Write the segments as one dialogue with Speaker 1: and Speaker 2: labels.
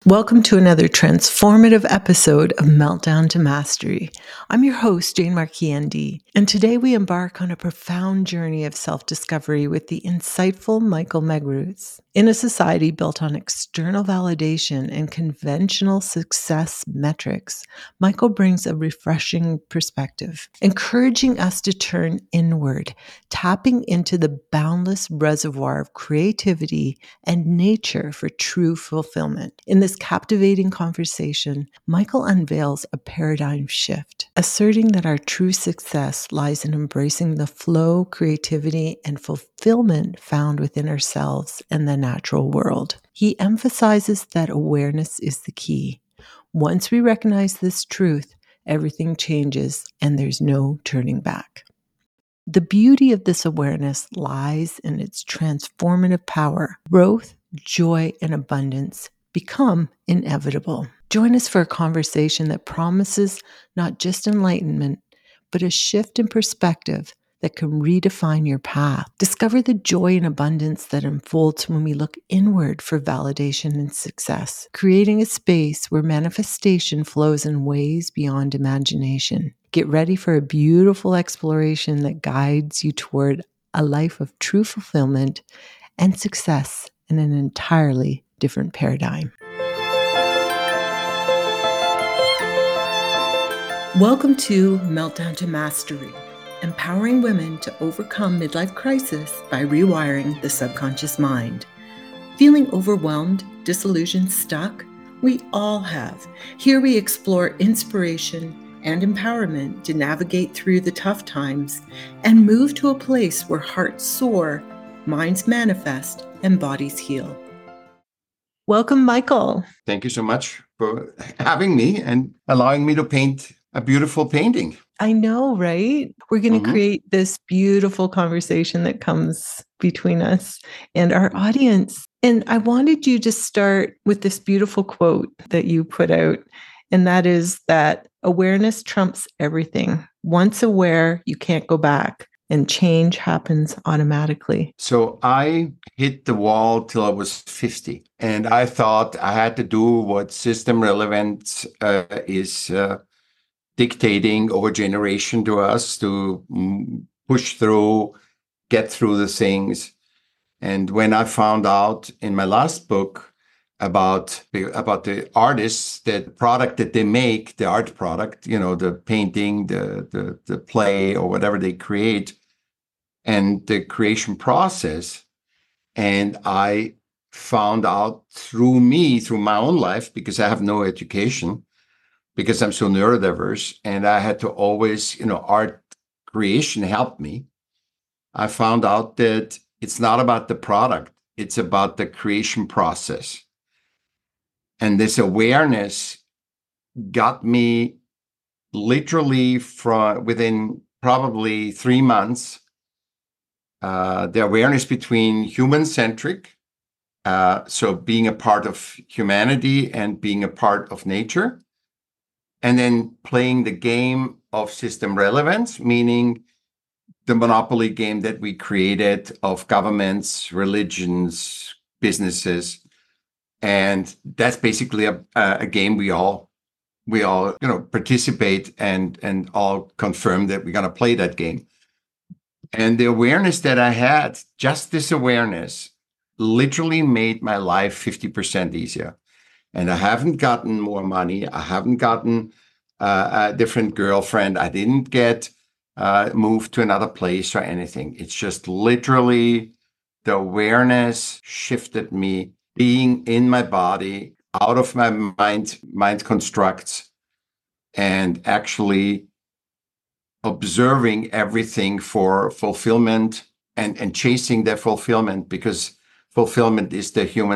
Speaker 1: Welcome to another transformative episode of Meltdown to Mastery. I'm your host, Jane Marquis, ND, and today we embark on a profound journey of self-discovery with the insightful Michael Megruz. In a society built on external validation and conventional success metrics, Michael brings a refreshing perspective, encouraging us to turn inward, tapping into the boundless reservoir of creativity and nature for true fulfillment. In this captivating conversation, Michael unveils a paradigm shift, asserting that our true success lies in embracing the flow, creativity, and fulfillment found within ourselves and the natural world. He emphasizes that awareness is the key. Once we recognize this truth, everything changes and there's no turning back. The beauty of this awareness lies in its transformative power. Growth, joy, and abundance become inevitable. Join us for a conversation that promises not just enlightenment, but a shift in perspective that can redefine your path. Discover the joy and abundance that unfolds when we look inward for validation and success, creating a space where manifestation flows in ways beyond imagination. Get ready for a beautiful exploration that guides you toward a life of true fulfillment and success in an entirely different paradigm. Welcome to Meltdown to Mastery, empowering women to overcome midlife crisis by rewiring the subconscious mind. Feeling overwhelmed, disillusioned, stuck? We all have. Here we explore inspiration and empowerment to navigate through the tough times and move to a place where hearts soar, minds manifest, and bodies heal. Welcome, Michael.
Speaker 2: Thank you so much for having me and allowing me to paint a beautiful painting.
Speaker 1: I know, right? We're going to create this beautiful conversation that comes between us and our audience. And I wanted you to start with this beautiful quote that you put out, and that is that awareness trumps everything. Once aware, you can't go back, and change happens automatically.
Speaker 2: So I hit the wall till I was 50, and I thought I had to do what system relevance is dictating over generation to us to push through, get through the things. And when I found out in my last book about the artists, that product that they make, the art product, the painting, the play, or whatever they create, and the creation process, and I found out through my own life, because I have no education, because I'm so neurodiverse, and I had to always, art creation helped me. I found out that it's not about the product, it's about the creation process. And this awareness got me literally from within probably 3 months, the awareness between human-centric, so being a part of humanity and being a part of nature, and then playing the game of system relevance, meaning the monopoly game that we created of governments, religions, businesses. And that's basically a game we all participate and all confirm that we're going to play that game. And the awareness that I had, just this awareness, literally made my life 50% easier. And I haven't gotten more money. I haven't gotten a different girlfriend. I didn't get moved to another place or anything. It's just literally the awareness shifted me, being in my body, out of my mind constructs, and actually observing everything for fulfillment and chasing that fulfillment, because fulfillment is the human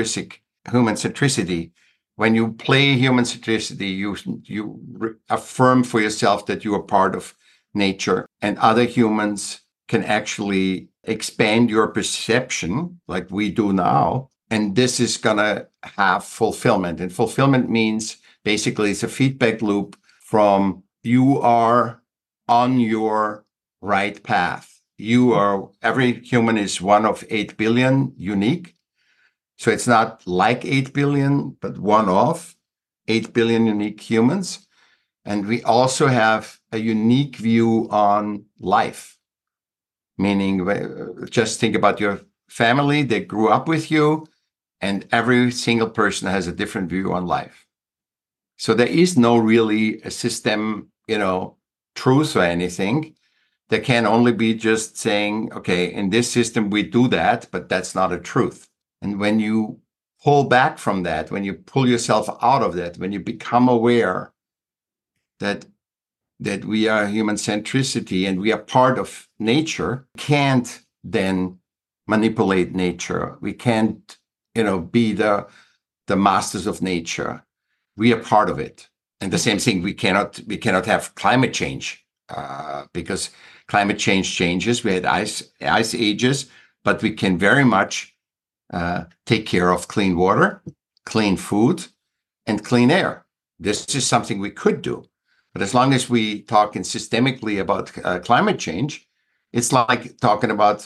Speaker 2: centricity. When you play human centricity, you affirm for yourself that you are part of nature, and other humans can actually expand your perception like we do now. And this is going to have fulfillment. And fulfillment means basically it's a feedback loop from you are on your right path. Every human is one of 8 billion unique. So it's not like 8 billion, but one of 8 billion unique humans. And we also have a unique view on life, meaning just think about your family, they grew up with you, and every single person has a different view on life. So there is no really a system, truth or anything. There can only be just saying, okay, in this system we do that, but that's not a truth. And when you pull back from that, when you pull yourself out of that, when you become aware that we are human centricity and we are part of nature, can't then manipulate nature. We can't, be the masters of nature. We are part of it. And the same thing, we cannot have climate change because climate change changes. We had ice ages, but we can very much take care of clean water, clean food, and clean air. This is something we could do. But as long as we talk systemically about climate change, it's like talking about,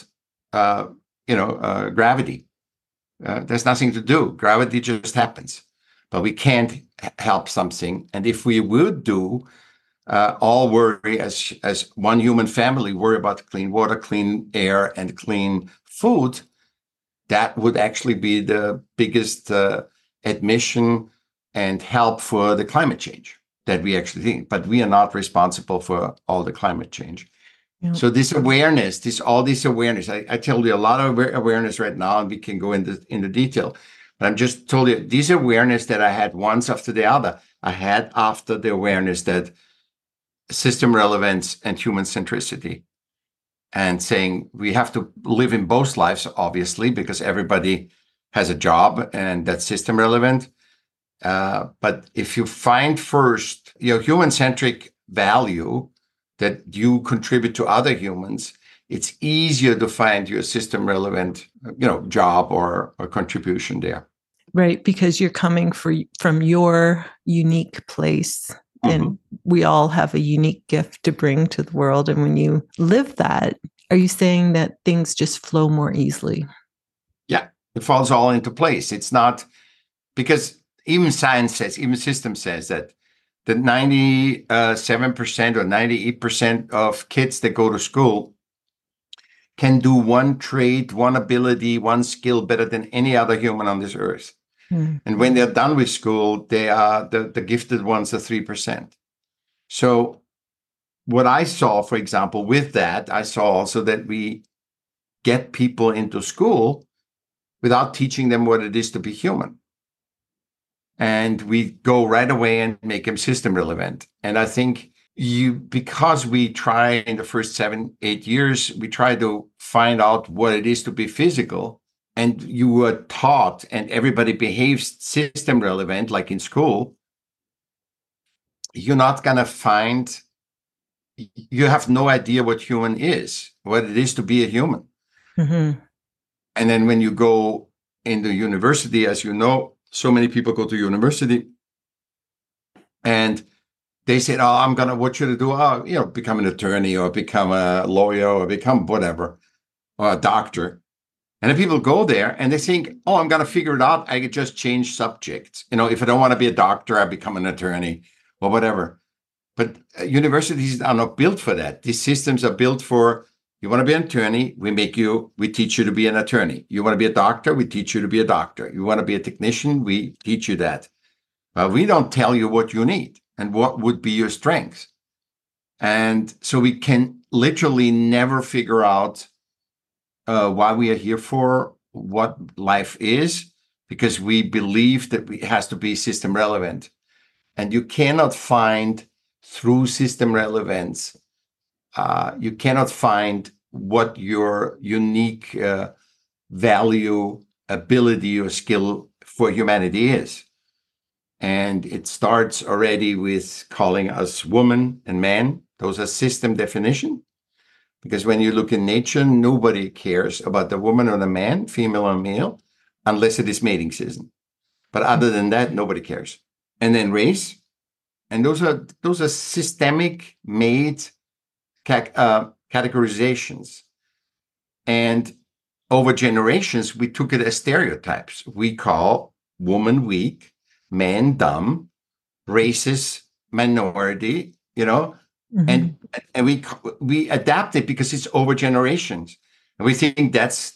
Speaker 2: gravity. There's nothing to do. Gravity just happens. But we can't help something. And if we would do all worry as one human family, worry about clean water, clean air, and clean food, that would actually be the biggest admission and help for the climate change that we actually think. But we are not responsible for all the climate change. Yeah. So this awareness, all this awareness, I tell you a lot of awareness right now, and we can go into detail. But I'm just told you this awareness that I had once after the other, I had after the awareness that system relevance and human centricity, and saying we have to live in both lives, obviously, because everybody has a job and that's system relevant. But if you find first your human-centric value that you contribute to other humans, it's easier to find your system relevant, job or contribution there.
Speaker 1: Right, because you're coming from your unique place. Mm-hmm. And we all have a unique gift to bring to the world. And when you live that, are you saying that things just flow more easily?
Speaker 2: Yeah, it falls all into place. It's not because even science says, even system says that 97% or 98% of kids that go to school can do one trait, one ability, one skill better than any other human on this earth. Mm. And when they're done with school, they are the gifted ones are 3%. So what I saw, for example, with that, I saw also that we get people into school without teaching them what it is to be human. And we go right away and make them system relevant. And I think because we try in the first 7-8 years, we try to find out what it is to be physical. And you were taught and everybody behaves system relevant, like in school, you're not going to find, you have no idea what human is, what it is to be a human. Mm-hmm. And then when you go into university, as you know, so many people go to university and they said, oh, what should I do? Become an attorney or become a lawyer or become whatever, or a doctor. And then people go there and they think, oh, I'm going to figure it out. I could just change subjects. If I don't want to be a doctor, I become an attorney or whatever. But universities are not built for that. These systems are built for, you want to be an attorney, we teach you to be an attorney. You want to be a doctor, we teach you to be a doctor. You want to be a technician, we teach you that. We don't tell you what you need and what would be your strengths. And so we can literally never figure out why we are here for, what life is, because we believe that it has to be system relevant. And you cannot find through system relevance, you cannot find what your unique value, ability, or skill for humanity is. And it starts already with calling us woman and man. Those are system definition. Because when you look in nature, nobody cares about the woman or the man, female or male, unless it is mating season. But other than that, nobody cares. And then race. And those are systemic made categorizations. And over generations, we took it as stereotypes. We call woman weak, man dumb, racist minority,
Speaker 1: Mm-hmm.
Speaker 2: and we adapt it because it's over generations, and we think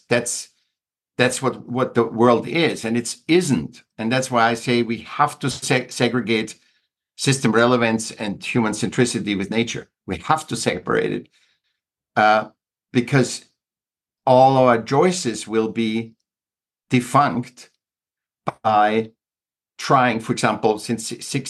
Speaker 2: that's what the world is, and it isn't. And that's why I say we have to segregate system relevance and human centricity with nature. We have to separate it, because all our choices will be defunct by trying. For example, since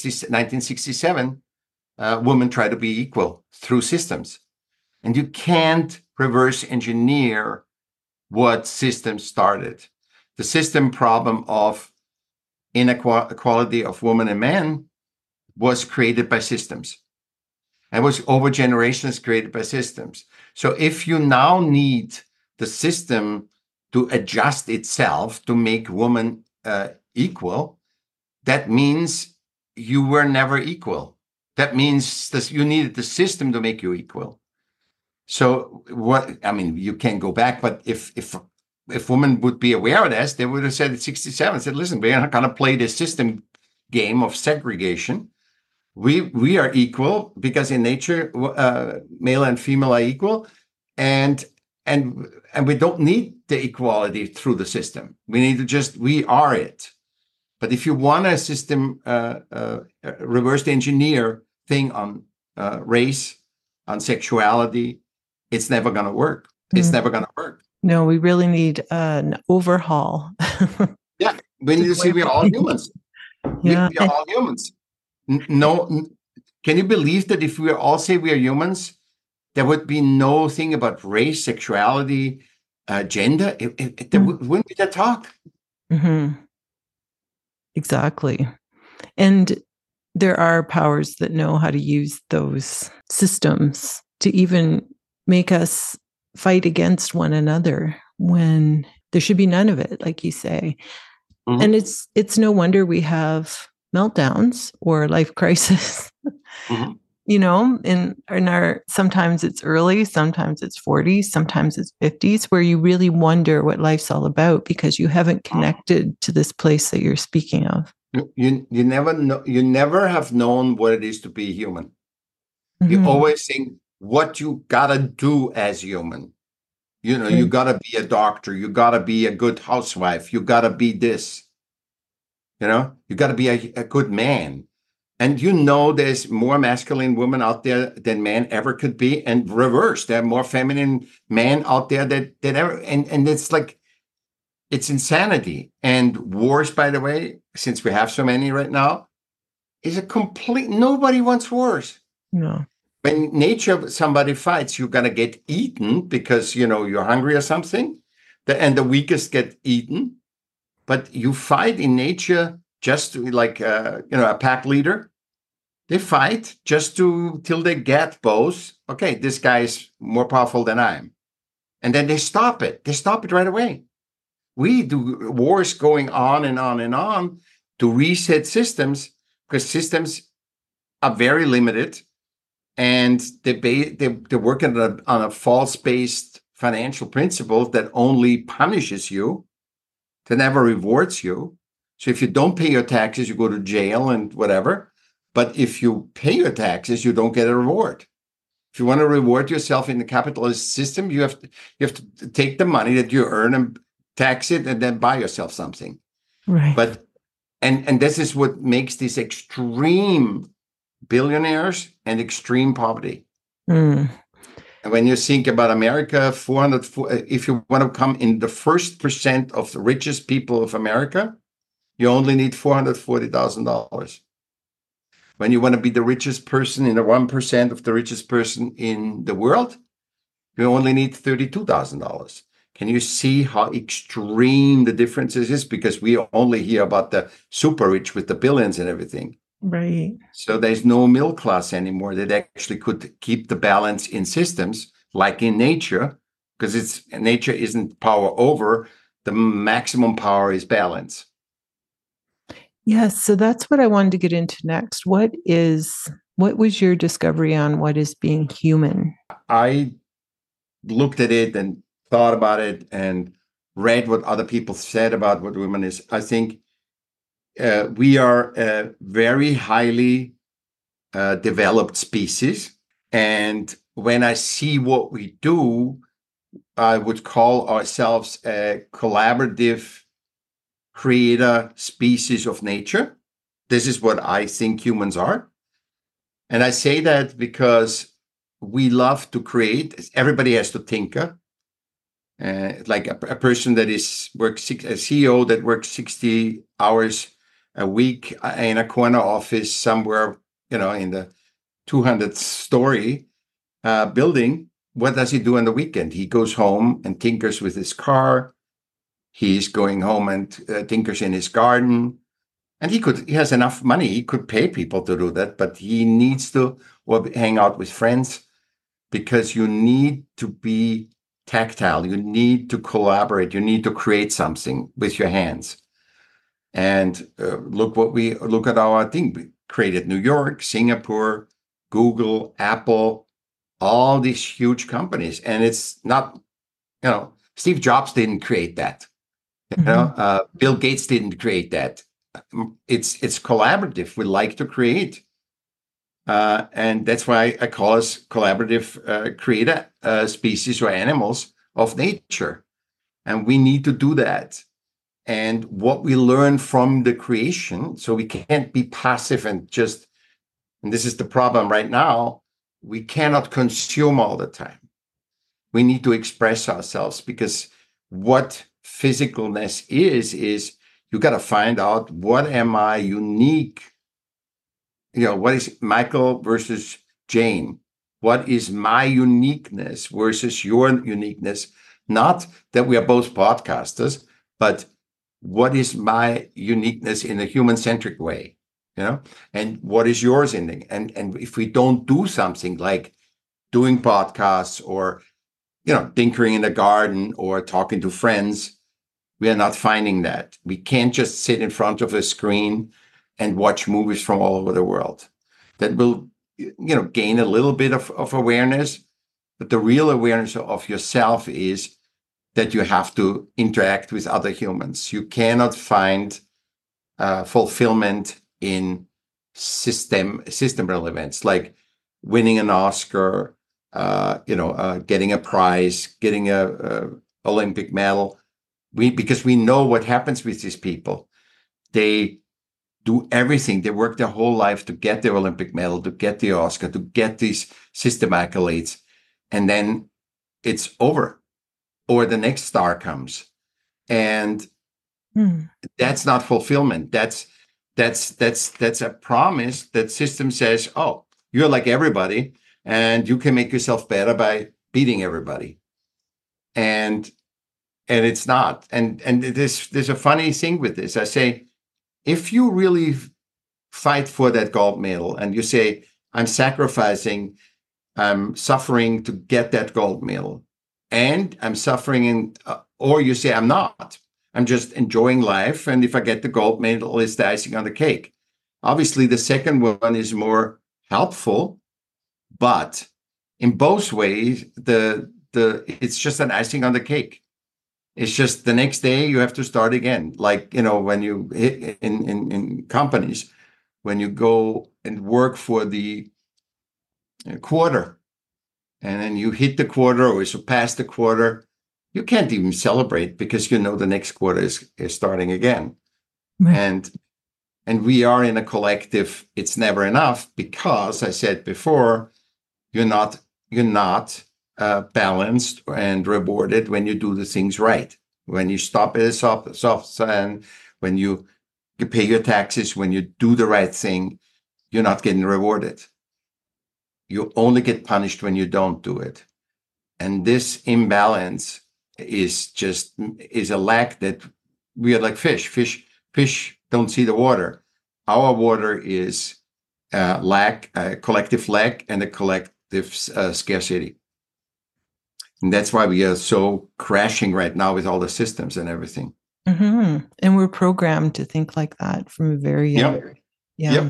Speaker 2: 1967, women try to be equal through systems. And you can't reverse engineer what systems started. The system problem of inequality of women and men was created by systems. And was over generations created by systems. So if you now need the system to adjust itself to make women equal, that means you were never equal. That means that you needed the system to make you equal. So you can't go back, but if women would be aware of this, they would have said at 67, said, listen, we're not going to play this system game of segregation. We are equal because in nature, male and female are equal, and we don't need the equality through the system. We need to we are it. But if you want a system reverse engineer thing on race, on sexuality, it's never going to work. It's never going to work.
Speaker 1: No, we really need an overhaul.
Speaker 2: Yeah, we need to see we're all humans.
Speaker 1: Yeah.
Speaker 2: We are all humans. No, can you believe that if we all say we are humans, there would be no thing about race, sexuality, gender? There wouldn't be that talk.
Speaker 1: Mm-hmm. Exactly. And there are powers that know how to use those systems to even make us fight against one another when there should be none of it, like you say. Mm-hmm. And it's no wonder we have meltdowns or life crisis. Mm-hmm. In our, sometimes it's early, sometimes it's 40s, sometimes it's 50s, where you really wonder what life's all about because you haven't connected to this place that you're speaking of.
Speaker 2: You never know. You never have known what it is to be human. Mm-hmm. You always think what you gotta do as human. You gotta be a doctor. You gotta be a good housewife. You gotta be this. You gotta be a good man. And there's more masculine women out there than men ever could be, and reverse. There are more feminine men out there than ever. And it's like, it's insanity. And wars, by the way, since we have so many right now, is nobody wants wars.
Speaker 1: No.
Speaker 2: When nature, somebody fights, you're going to get eaten because, you're hungry or something. And the weakest get eaten. But you fight in nature just to, like, a pack leader. They fight just till they get both. Okay, this guy is more powerful than I am. And then they stop it. They stop it right away. We do wars going on and on and on to reset systems, because systems are very limited, and they're working on a false-based financial principle that only punishes you, that never rewards you. So if you don't pay your taxes, you go to jail and whatever. But if you pay your taxes, you don't get a reward. If you want to reward yourself in the capitalist system, you have to take the money that you earn and tax it, and then buy yourself something.
Speaker 1: Right.
Speaker 2: But and this is what makes these extreme billionaires and extreme poverty. And when you think about America, if you want to come in the 1% of the richest people of America, you only need $440,000. When you want to be the richest person in the 1% of the richest person in the world, you only need $32,000. Can you see how extreme the difference is? Because we only hear about the super rich with the billions and everything.
Speaker 1: Right.
Speaker 2: So there's no middle class anymore that actually could keep the balance in systems like in nature, because nature isn't power over. The maximum power is balance.
Speaker 1: Yes. So that's what I wanted to get into next. What was your discovery on what is being human?
Speaker 2: I looked at it and thought about it, and read what other people said about what women is, I think we are a very highly developed species. And when I see what we do, I would call ourselves a collaborative creator species of nature. This is what I think humans are. And I say that because we love to create. Everybody has to tinker. Like a person that works a CEO that works 60 hours a week in a corner office somewhere, in the 200th story building. What does he do on the weekend? He goes home and tinkers with his car. He's going home and tinkers in his garden. And he has enough money. He could pay people to do that, but he needs to hang out with friends, because you need to be tactile. You need to collaborate. You need to create something with your hands. And look at our thing. We created New York, Singapore, Google, Apple, all these huge companies. And it's not, Steve Jobs didn't create that. Bill Gates didn't create that. It's collaborative. We like to create. And that's why I call us collaborative creator species or animals of nature. And we need to do that. And what we learn from the creation, so we can't be passive and this is the problem right now, we cannot consume all the time. We need to express ourselves, because what physicalness is you got to find out, what am I unique? What is Michael versus Jane? What is my uniqueness versus your uniqueness? Not that we are both podcasters, but what is my uniqueness in a human-centric way? And what is yours and if we don't do something like doing podcasts or tinkering in the garden or talking to friends, we are not finding that. We can't just sit in front of a screen and watch movies from all over the world. That will, gain a little bit of awareness, but the real awareness of yourself is that you have to interact with other humans. You cannot find fulfillment in system relevance, like winning an Oscar, getting a prize, getting a Olympic medal. Because we know what happens with these people. They do everything. They work their whole life to get the Olympic medal, to get the Oscar, to get these system accolades. And then it's over, or the next star comes. And that's not fulfillment. That's a promise that system says, oh, you're like everybody and you can make yourself better by beating everybody. And it's not. And there's a funny thing with this. I say, if you really fight for that gold medal and you say, I'm sacrificing, I'm suffering to get that gold medal, and I'm suffering, or you say, I'm not, I'm just enjoying life. And if I get the gold medal, it's the icing on the cake. Obviously, the second one is more helpful, but in both ways, it's just an icing on the cake. It's just the next day you have to start again. Like, when you hit in companies, when you go and work for the quarter and then you hit the quarter or surpass the quarter, you can't even celebrate because the next quarter is starting again. Right. And we are in a collective, it's never enough, because I said before, you're not balanced and rewarded when you do the things right. When you stop at a soft sign, when you pay your taxes, when you do the right thing, you're not getting rewarded. You only get punished when you don't do it. And this imbalance is a lack that we are like fish. Fish don't see the water. Our water is collective lack and a collective scarcity. And that's why we are so crashing right now with all the systems and everything.
Speaker 1: Mm-hmm. And we're programmed to think like that from a very young age.
Speaker 2: Yeah.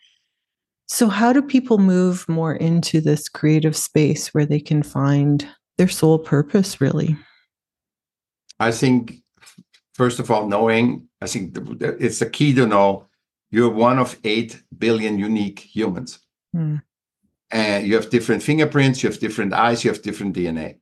Speaker 1: So how do people move more into this creative space where they can find their soul purpose, really?
Speaker 2: I think, first of all, I think it's the key to know you're one of 8 billion unique humans.
Speaker 1: Mm.
Speaker 2: And you have different fingerprints, you have different eyes, you have different DNA.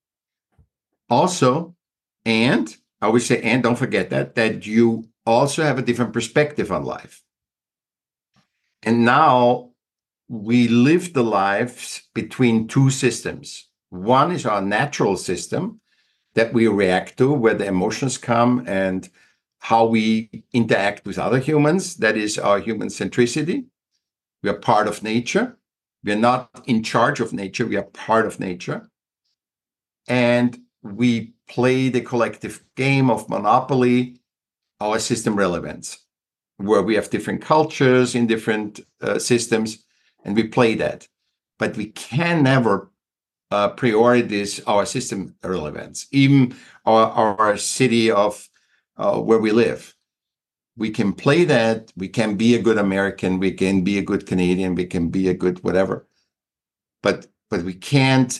Speaker 2: Also, and I always say, and don't forget that you also have a different perspective on life. And now we live the lives between two systems. One is our natural system that we react to, where the emotions come and how we interact with other humans. That is our human centricity. We are part of nature. We are not in charge of nature. We are part of nature. And we play the collective game of monopoly, our system relevance, where we have different cultures in different systems, and we play that. But we can never prioritize our system relevance, even our city of where we live. We can play that. We can be a good American. We can be a good Canadian. We can be a good whatever. But we can't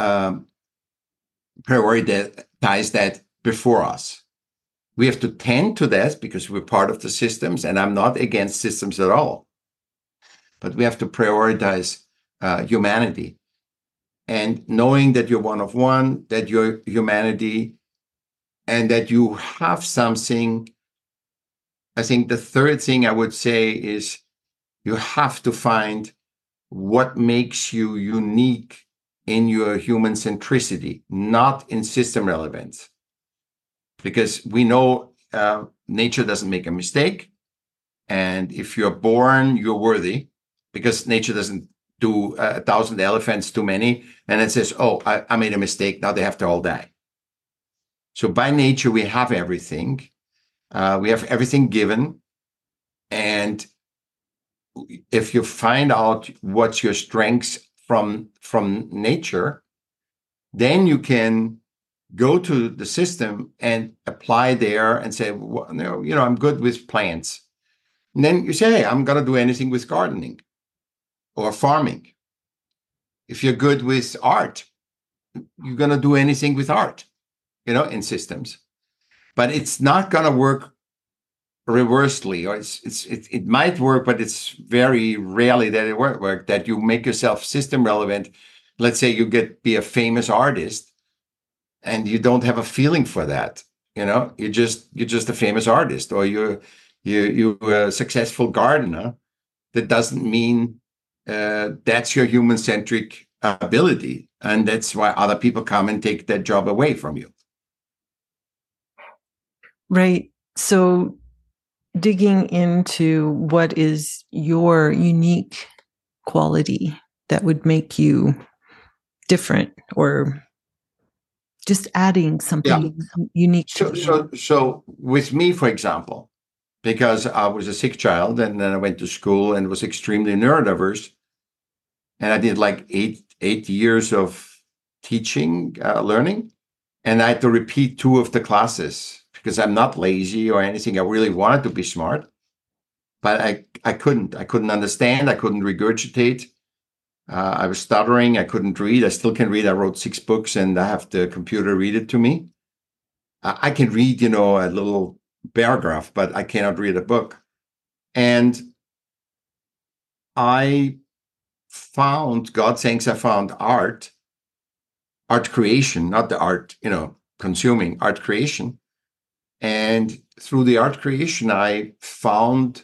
Speaker 2: prioritize that before us. We have to tend to that because we're part of the systems, and I'm not against systems at all. But we have to prioritize humanity. And knowing that you're one of one, that you're humanity, and that you have something. I think the third thing I would say is you have to find what makes you unique in your human centricity, not in system relevance. Because we know nature doesn't make a mistake. And if you're born, you're worthy, because nature doesn't do 1,000 elephants too many. And it says, oh, I made a mistake. Now they have to all die. So by nature, we have everything. We have everything given. And if you find out what's your strengths from nature, then you can go to the system and apply there and say, well, I'm good with plants. And then you say, hey, I'm going to do anything with gardening or farming. If you're good with art, you're going to do anything with art, in systems. But it's not going to work reversely, or it might work, but it's very rarely that it work, that you make yourself system relevant. Let's say you be a famous artist and you don't have a feeling for that. You're just a famous artist, or you're a successful gardener. That doesn't mean that's your human-centric ability. And that's why other people come and take that job away from you.
Speaker 1: Right. So digging into what is your unique quality that would make you different, or just adding something unique.
Speaker 2: So with me, for example, because I was a sick child and then I went to school and was extremely neurodiverse, and I did like eight years of teaching, learning, and I had to repeat 2 of the classes because I'm not lazy or anything. I really wanted to be smart, but I couldn't. I couldn't understand. I couldn't regurgitate. I was stuttering. I couldn't read. I still can read. I wrote 6 books and I have the computer read it to me. I can read, a little paragraph, but I cannot read a book. And I found, God thanks, I found art creation, not the art, consuming, art creation. And through the art creation, I found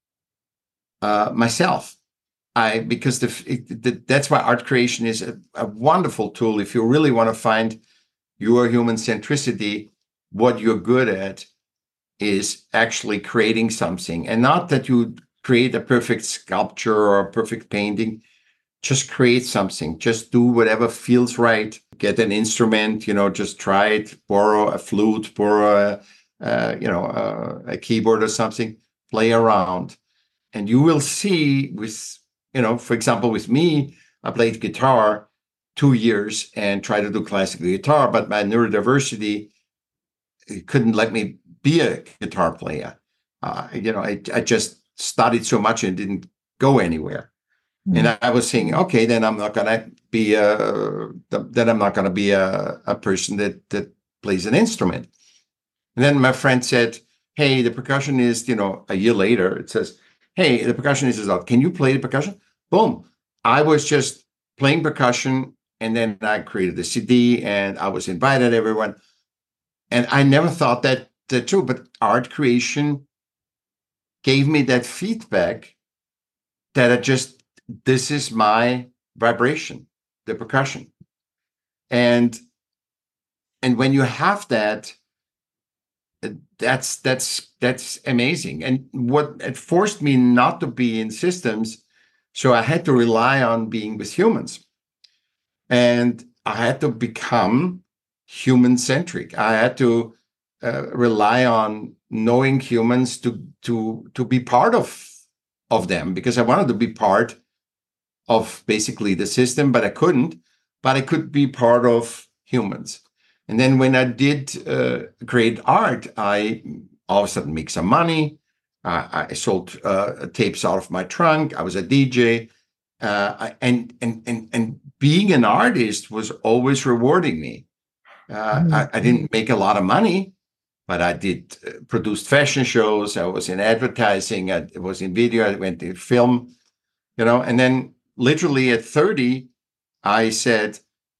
Speaker 2: myself. Because that's why art creation is a wonderful tool. If you really want to find your human centricity, what you're good at is actually creating something, and not that you create a perfect sculpture or a perfect painting. Just create something. Just do whatever feels right. Get an instrument, just try it. Borrow a flute, borrow a keyboard or something. Play around, and you will see with, for example, with me, I played guitar 2 years and tried to do classical guitar, but my neurodiversity couldn't let me be a guitar player. I just studied so much and didn't go anywhere. Mm-hmm. And I was saying, then I'm not gonna be a person that plays an instrument. And then my friend said, hey, the percussionist, a year later, it says, hey, the percussionist is out. Can you play the percussion? Boom. I was just playing percussion, and then I created the CD, and I was invited everyone. And I never thought that true, but art creation gave me that feedback that this is my vibration, the percussion. And when you have that, that's amazing. And what it forced me not to be in systems, so I had to rely on being with humans, and I had to become human centric. I had to rely on knowing humans to be part of them, because I wanted to be part of basically the system, but I couldn't. But I could be part of humans. And then when I did create art, I all of a sudden make some money. I sold tapes out of my trunk. I was a DJ, and being an artist was always rewarding me. I didn't make a lot of money, but I did produced fashion shows. I was in advertising. I was in video. I went to film. And then literally at 30, I said,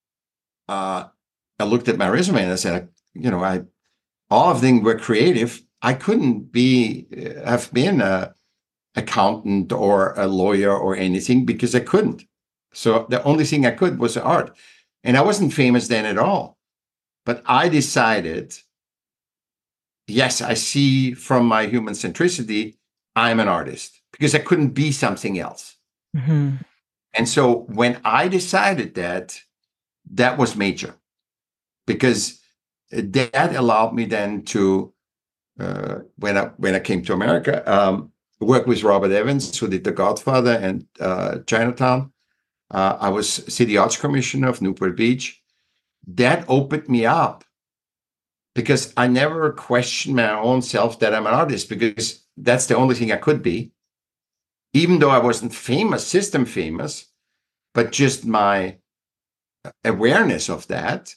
Speaker 2: I looked at my resume and I said, all of them were creative. I couldn't have been a accountant or a lawyer or anything, because I couldn't. So the only thing I could was art. And I wasn't famous then at all. But I decided, yes, I see from my human centricity, I'm an artist, because I couldn't be something else.
Speaker 1: Mm-hmm.
Speaker 2: And so when I decided that was major, because that allowed me then to, when I came to America, work with Robert Evans, who did The Godfather and Chinatown. I was City Arts Commissioner of Newport Beach. That opened me up, because I never questioned my own self that I'm an artist, because that's the only thing I could be. Even though I wasn't famous, system famous, but just my awareness of that,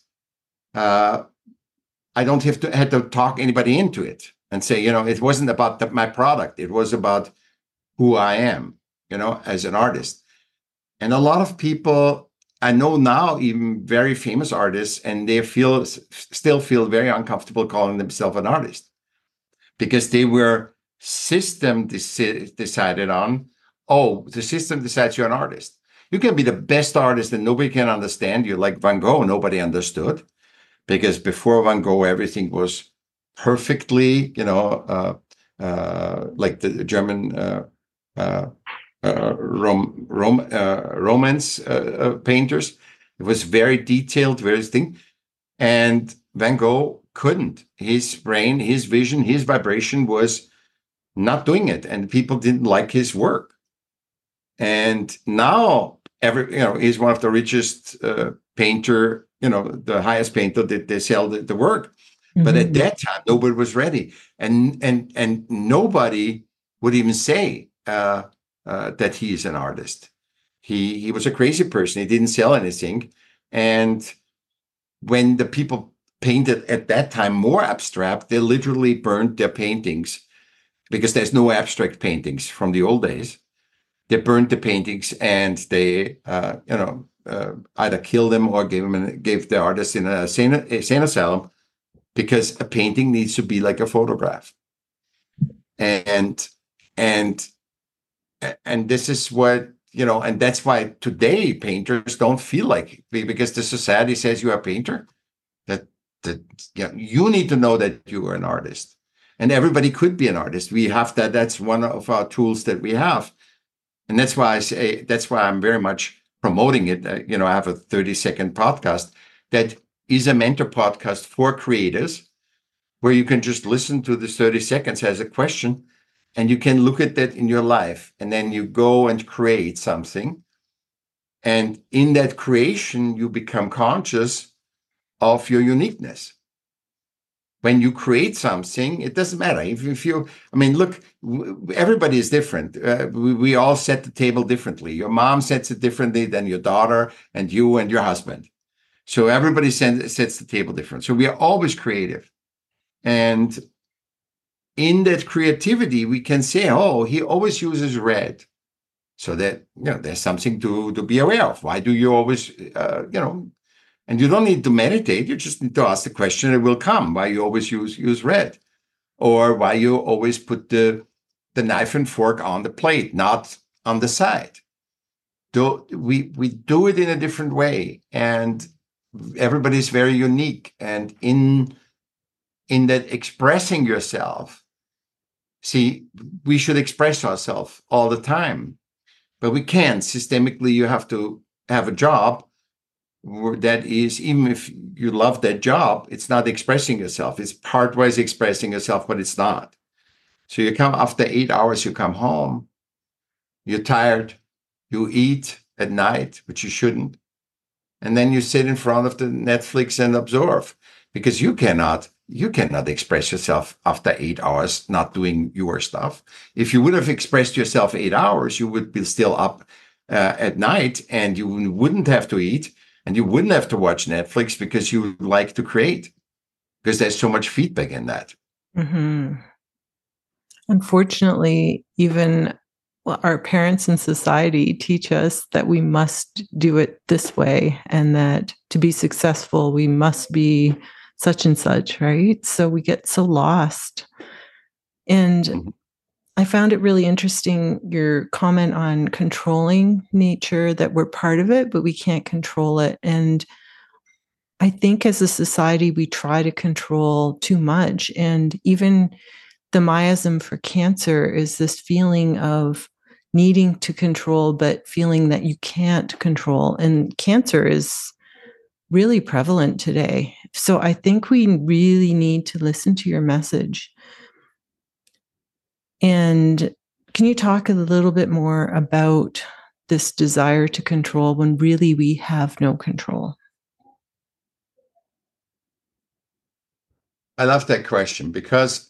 Speaker 2: I don't have to talk anybody into it and say, it wasn't about my product. It was about who I am, as an artist. And a lot of people I know now, even very famous artists, and they still feel very uncomfortable calling themselves an artist, because they were decided on. Oh, the system decides you're an artist. You can be the best artist and nobody can understand you. Like Van Gogh, nobody understood, because before Van Gogh, everything was perfectly, like the German Romance painters. It was very detailed, very distinct. And Van Gogh couldn't. His brain, his vision, his vibration was not doing it, and people didn't like his work. And now he's one of the richest painter, the highest painter that they sell the work. Mm-hmm. But at that time, nobody was ready, and nobody would even say that he is an artist. He was a crazy person. He didn't sell anything, and when the people painted at that time more abstract, they literally burned their paintings, because there's no abstract paintings from the old days. They burned the paintings, and they, either killed them or gave the artist in a sane asylum, because a painting needs to be like a photograph. And this is what, and that's why today painters don't feel like, because the society says you are a painter, that you need to know that you are an artist, and everybody could be an artist. We have that. That's one of our tools that we have. And that's why I'm very much promoting it. I have a 30-second podcast that is a mentor podcast for creators, where you can just listen to this 30 seconds as a question, and you can look at that in your life, and then you go and create something. And in that creation, you become conscious of your uniqueness. When you create something, it doesn't matter if you. Look, everybody is different. We all set the table differently. Your mom sets it differently than your daughter, and you and your husband. So everybody sets the table different. So we are always creative. And in that creativity, we can say, oh, he always uses red. So that, there's something to be aware of. Why do you always, and you don't need to meditate. You just need to ask the question, it will come. Why you always use red? Or why you always put the knife and fork on the plate, not on the side. We do it in a different way, and everybody's very unique. And in that expressing yourself, see, we should express ourselves all the time, but we can't. Systemically, you have to have a job that is, even if you love that job, it's not expressing yourself. It's partwise expressing yourself, but it's not. So you come after 8 hours, you come home, you're tired, you eat at night, which you shouldn't. And then you sit in front of the Netflix and absorb, because you cannot express yourself after 8 hours not doing your stuff. If you would have expressed yourself 8 hours, you would be still up at night, and you wouldn't have to eat, and you wouldn't have to watch Netflix, because you like to create, because there's so much feedback in that.
Speaker 1: Mm-hmm. Unfortunately, even our parents and society teach us that we must do it this way, and that to be successful, we must be such and such, right? So we get so lost. And
Speaker 2: Mhm.
Speaker 1: I found it really interesting, your comment on controlling nature, that we're part of it, but we can't control it. And I think as a society, we try to control too much. And even the miasm for cancer is this feeling of needing to control, but feeling that you can't control. And cancer is really prevalent today. So I think we really need to listen to your message. And can you talk a little bit more about this desire to control when really we have no control?
Speaker 2: I love that question, because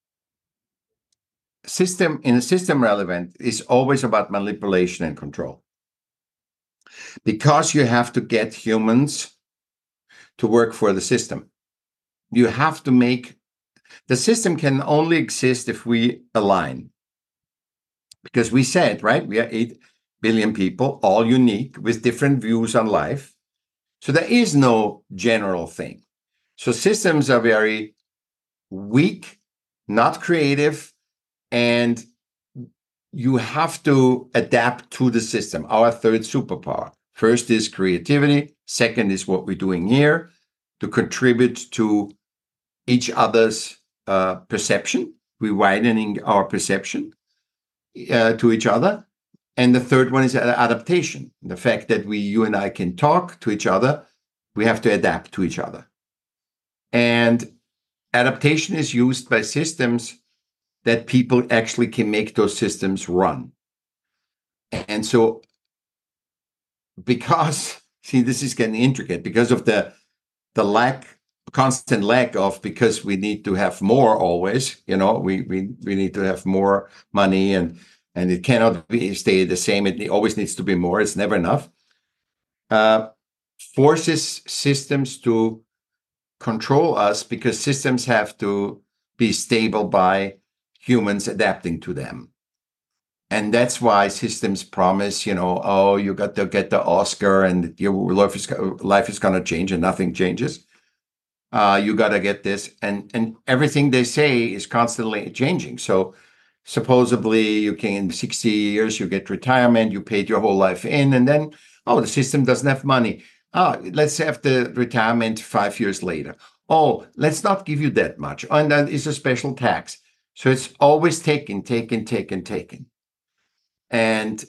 Speaker 2: system relevant is always about manipulation and control, because you have to get humans to work for the system. You have to make the system can only exist if we align, because we said, right, we are 8 billion people, all unique with different views on life. So there is no general thing. So systems are very weak, not creative, and you have to adapt to the system. Our third superpower. First is creativity. Second is what we're doing here to contribute to each other's perception. We're widening our perception to each other. And the third one is adaptation. The fact that you and I can talk to each other, we have to adapt to each other. And adaptation is used by systems that people actually can make those systems run. And so, because, see, this is getting intricate, because of the constant lack of, because we need to have more always, we need to have more money, and it cannot stay the same. It always needs to be more. It's never enough. Forces systems to control us, because systems have to be stable by humans adapting to them. And that's why systems promise, oh, you got to get the Oscar and your life is going to change, and nothing changes. You got to get this, and everything they say is constantly changing. So supposedly you can, in 60 years, you get retirement, you paid your whole life in, and then, oh, the system doesn't have money. Oh, let's have the retirement 5 years later. Oh, let's not give you that much. Oh, and that is a special tax. So it's always taken. And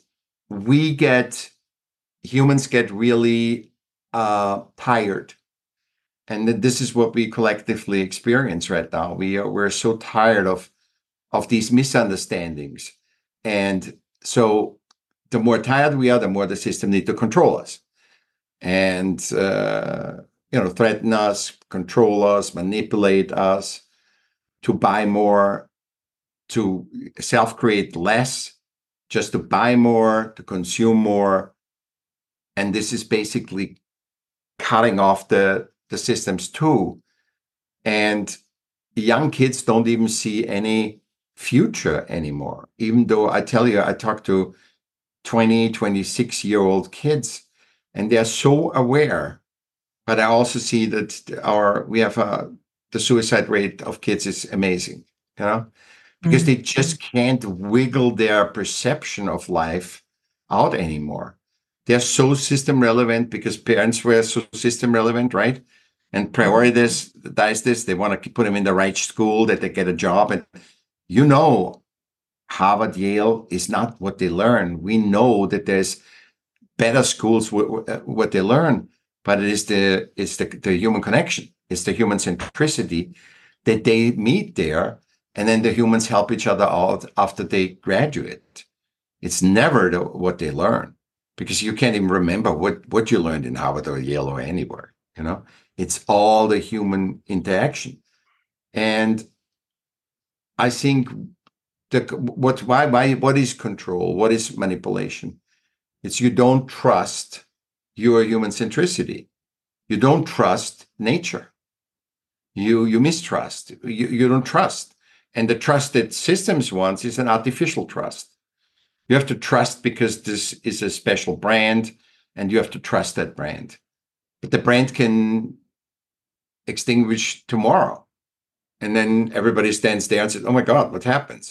Speaker 2: humans get really tired. And this is what we collectively experience right now. We're so tired of these misunderstandings. And so the more tired we are, the more the system needs to control us. And threaten us, control us, manipulate us, to buy more, to self-create less, just to buy more, to consume more. And this is basically cutting off the systems too. And young kids don't even see any future anymore. Even though I tell you, I talk to 20, 26-year-old kids, and they're so aware. But I also see that we have the suicide rate of kids is amazing, because they just can't wiggle their perception of life out anymore. They're so system relevant because parents were so system relevant, right? And prioritize this. They want to put them in the right school, that they get a job. And Harvard, Yale is not what they learn. We know that there's better schools what they learn, but it's the human connection. It's the human centricity that they meet there, and then the humans help each other out after they graduate. It's never what they learn, because you can't even remember what you learned in Harvard or Yale or anywhere. It's all the human interaction. And I think what is control? What is manipulation? It's you don't trust your human centricity. You don't trust nature. You mistrust. You don't trust. And the trust that systems wants is an artificial trust. You have to trust because this is a special brand, and you have to trust that brand. But the brand can extinguish tomorrow. And then everybody stands there and says, oh my God, what happens?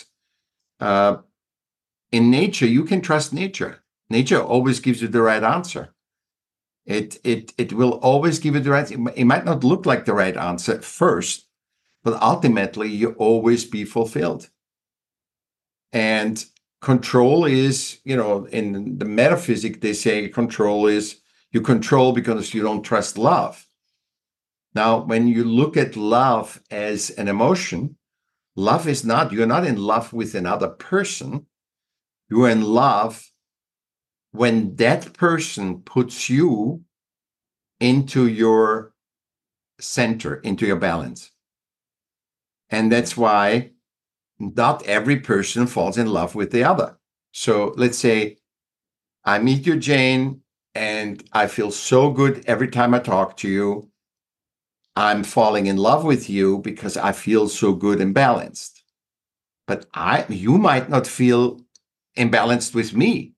Speaker 2: In nature, you can trust nature. Nature always gives you the right answer. It will always give you the right. It might not look like the right answer at first, but ultimately you always be fulfilled. And control is, in the metaphysics, they say control is you control because you don't trust love. Now, when you look at love as an emotion, love is not, you're not in love with another person. You're in love when that person puts you into your center, into your balance. And that's why not every person falls in love with the other. So let's say I meet you, Jane, and I feel so good every time I talk to you. I'm falling in love with you because I feel so good and balanced. But you might not feel imbalanced with me.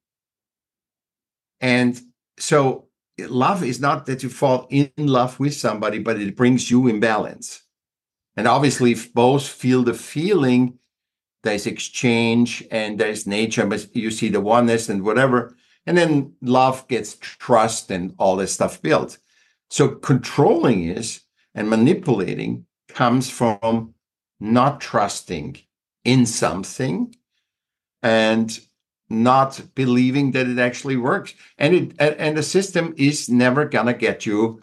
Speaker 2: And so love is not that you fall in love with somebody, but it brings you in balance. And obviously, if both feel the feeling, there's exchange and there's nature, but you see the oneness and whatever. And then love gets trust and all this stuff built. So controlling is and manipulating comes from not trusting in something and not believing that it actually works. And the system is never gonna get you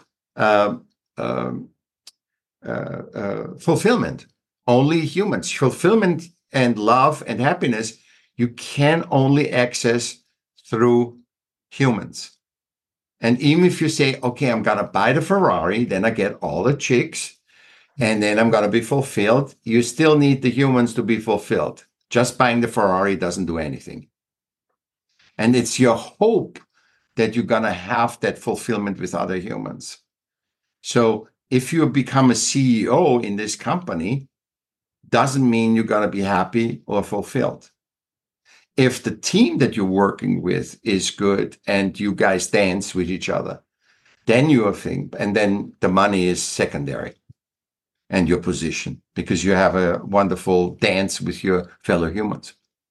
Speaker 2: fulfillment. Only humans. Fulfillment and love and happiness you can only access through humans. And even if you say, okay, I'm gonna buy the Ferrari, then I get all the chicks, and then I'm gonna be fulfilled, you still need the humans to be fulfilled. Just buying the Ferrari doesn't do anything. And it's your hope that you're gonna have that fulfillment with other humans. So if you become a CEO in this company, doesn't mean you're gonna be happy or fulfilled. If the team that you're working with is good and you guys dance with each other, then you think, and then the money is secondary and your position, because you have a wonderful dance with your fellow humans.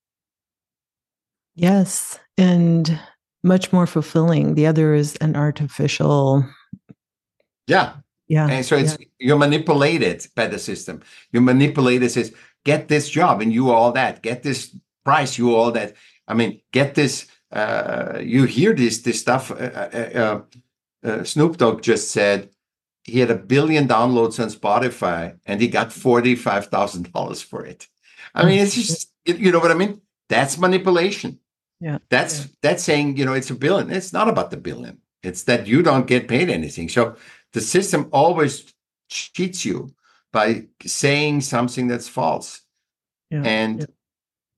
Speaker 1: Yes, and much more fulfilling. The other is an artificial.
Speaker 2: Yeah. And so you're manipulated by the system. You manipulated, says, get this job and you all that, get this price, you all that. I mean, get this, you hear this stuff. Snoop Dogg just said he had 1 billion downloads on Spotify and he got $45,000 for it. I mean, it's just, you know what I mean? That's manipulation.
Speaker 1: Yeah.
Speaker 2: That's saying, it's 1 billion. It's not about the billion. It's that you don't get paid anything. So the system always cheats you by saying something that's false.
Speaker 1: Yeah.
Speaker 2: And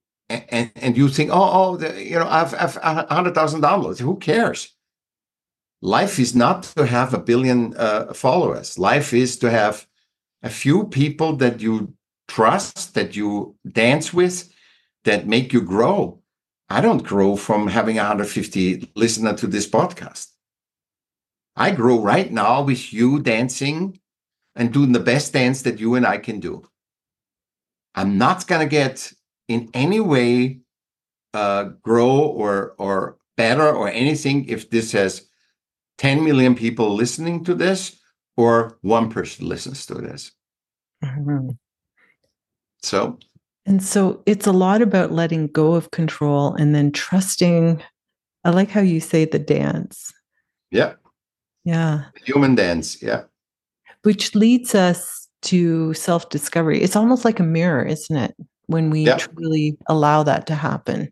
Speaker 2: you think, I have 100,000 downloads. Who cares? Life is not to have a billion followers. Life is to have a few people that you trust, that you dance with, that make you grow. I don't grow from having 150 listeners to this podcast. I grow right now with you dancing and doing the best dance that you and I can do. I'm not going to get in any way grow or better or anything if this has 10 million people listening to this or one person listens to this.
Speaker 1: Mm-hmm.
Speaker 2: So
Speaker 1: it's a lot about letting go of control and then trusting. I like how you say the dance.
Speaker 2: yeah,
Speaker 1: Yeah.
Speaker 2: human dance. Yeah.
Speaker 1: Which leads us to self-discovery. It's almost like a mirror, isn't it? When we truly allow that to happen.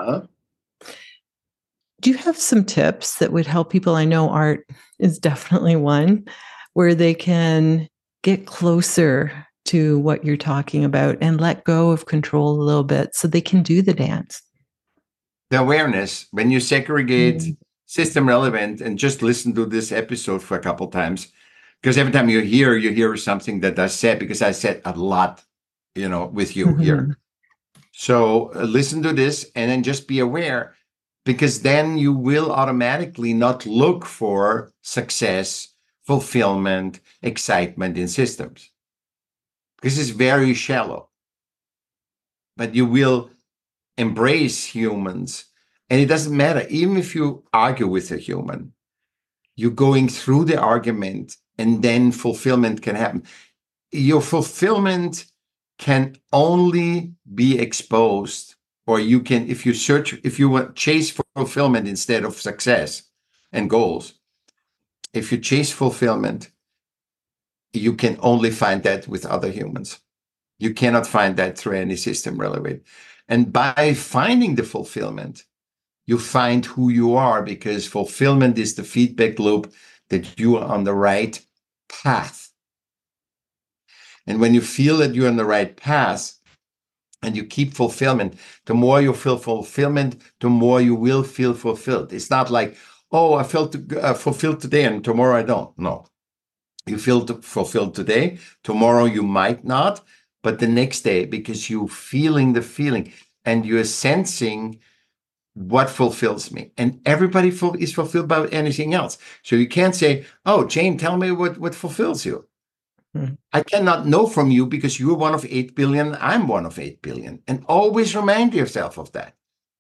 Speaker 1: Do you have some tips that would help people? I know art is definitely one where they can get closer to what you're talking about and let go of control a little bit so they can do the dance.
Speaker 2: The awareness, when you segregate system relevant and just listen to this episode for a couple times, because every time you hear something that I said, because I said a lot, with you here. So listen to this and then just be aware, because then you will automatically not look for success, fulfillment, excitement in systems. This is very shallow. But you will embrace humans. And it doesn't matter, even if you argue with a human, you're going through the argument and then fulfillment can happen. Your fulfillment can only be exposed, or you can, if you want chase fulfillment instead of success and goals, if you chase fulfillment, you can only find that with other humans. You cannot find that through any system relevant. And by finding the fulfillment, you find who you are, because fulfillment is the feedback loop that you are on the right path. And when you feel that you're on the right path and you keep fulfillment, the more you feel fulfillment, the more you will feel fulfilled. It's not like, oh, I felt fulfilled today and tomorrow I don't. No. You feel fulfilled today, tomorrow you might not, but the next day, because you're feeling the feeling and you're sensing what fulfills me. And everybody is fulfilled by anything else. So you can't say, oh, Jane, tell me what fulfills you. I cannot know from you, because you're one of 8 billion, I'm one of 8 billion. And always remind yourself of that.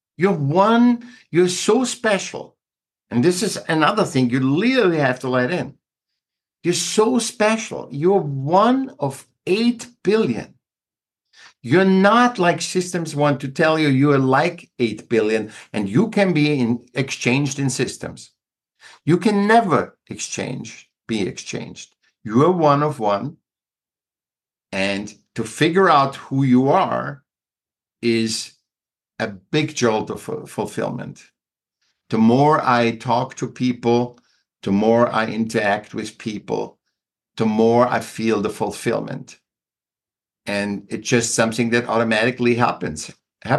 Speaker 2: You're so special. And this is another thing you literally have to let in. You're so special. You're one of 8 billion. You're not like systems want to tell you you're like 8 billion and you can be exchanged in systems. You can never be exchanged. You're one of one. And to figure out who you are is a big jolt of fulfillment. The more I talk to people, the more I interact with people, the more I feel the fulfillment. And it's just something that automatically happens.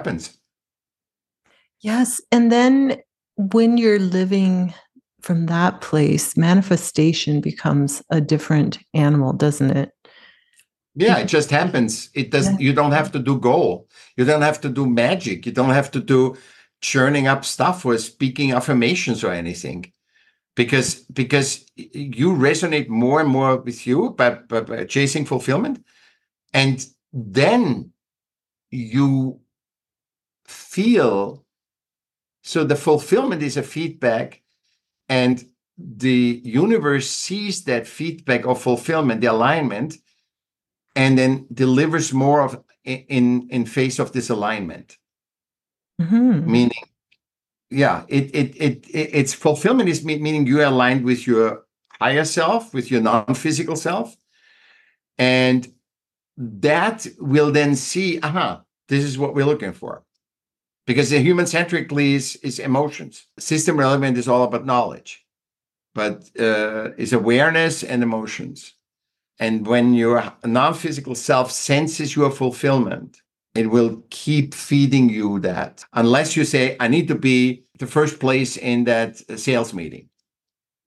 Speaker 1: Yes. And then when you're living from that place, manifestation becomes a different animal, doesn't it?
Speaker 2: Yeah, it just happens. It doesn't. You don't have to do goal. You don't have to do magic. You don't have to do churning up stuff or speaking affirmations or anything, because you resonate more and more with you by chasing fulfillment, and then you feel. So the fulfillment is a feedback, and the universe sees that feedback of fulfillment, the alignment, and then delivers more of in face of this alignment. Meaning, yeah, it's fulfillment is meaning you're aligned with your higher self, with your non-physical self, and that will then see, this is what we're looking for. Because the human-centrically is emotions. System relevant is all about knowledge, but is awareness and emotions. And when your non-physical self senses your fulfillment, it will keep feeding you that. Unless you say, I need to be the first place in that sales meeting.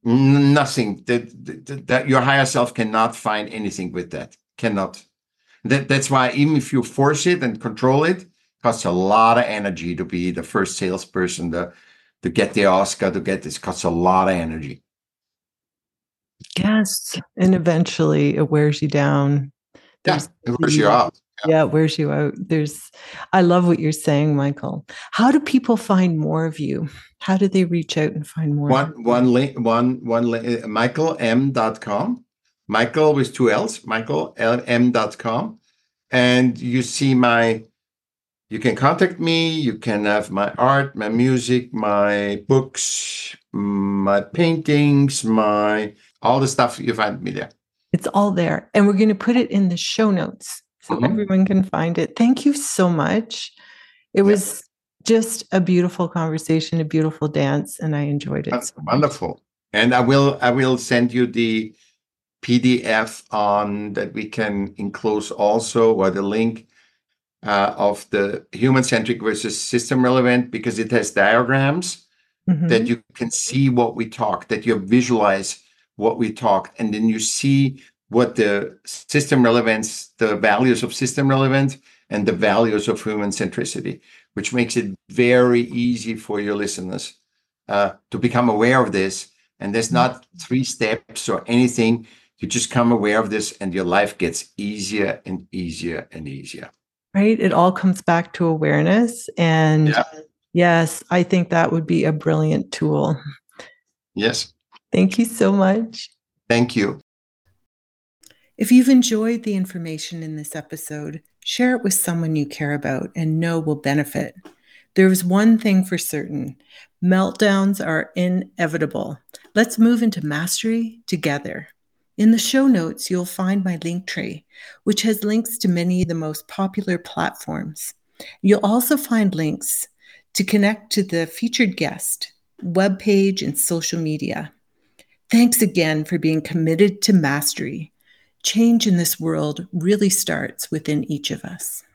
Speaker 2: Nothing. That your higher self cannot find anything with that. Cannot. That's why even if you force it and control it, costs a lot of energy to be the first salesperson, to get the Oscar, to get this costs a lot of energy.
Speaker 1: Yes. And eventually it wears you down.
Speaker 2: Yeah, it wears you out.
Speaker 1: Yeah, it wears you out. I love what you're saying, Michael. How do people find more of you? How do they reach out and find more?
Speaker 2: One link, michaelm.com. Michael with two L's, michaelm.com. And you see you can contact me, you can have my art, my music, my books, my paintings, all the stuff. You find me there.
Speaker 1: It's all there. And we're going to put it in the show notes so everyone can find it. Thank you so much. It was just a beautiful conversation, a beautiful dance, and I enjoyed it.
Speaker 2: That's wonderful. And I will send you the PDF on that we can enclose also, or the link of the human-centric versus system-relevant, because it has diagrams that you can see what we talk, that you visualize what we talked, and then you see what the system relevance, the values of system relevant, and the values of human centricity, which makes it very easy for your listeners to become aware of this. And there's not 3 steps or anything. You just come aware of this, and your life gets easier and easier and easier.
Speaker 1: Right? It all comes back to awareness. And yes, I think that would be a brilliant tool.
Speaker 2: Yes.
Speaker 1: Thank you so much.
Speaker 2: Thank you.
Speaker 1: If you've enjoyed the information in this episode, share it with someone you care about and know will benefit. There's one thing for certain: meltdowns are inevitable. Let's move into mastery together. In the show notes, you'll find my Linktree, which has links to many of the most popular platforms. You'll also find links to connect to the featured guest, webpage, and social media. Thanks again for being committed to mastery. Change in this world really starts within each of us.